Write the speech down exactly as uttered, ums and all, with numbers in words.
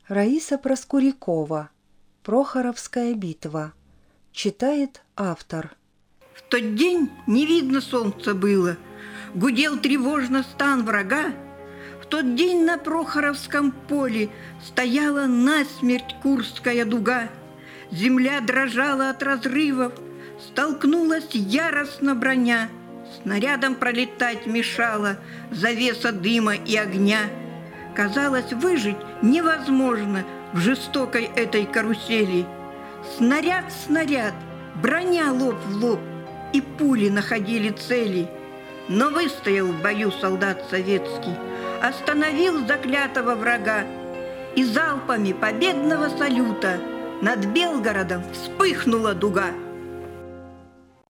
Раиса Проскурякова. Прохоровская битва. Читает автор. В тот день не видно солнца было, гудел тревожно стан врага. В тот день на Прохоровском поле стояла насмерть Курская дуга. Земля дрожала от разрывов, столкнулась яростно броня. Снарядом пролетать мешала завеса дыма и огня. Казалось, выжить невозможно в жестокой этой карусели. Снаряд, снаряд, броня лоб в лоб, и пули находили цели. Но выстоял в бою солдат советский, остановил заклятого врага, и залпами победного салюта над Белгородом вспыхнула дуга.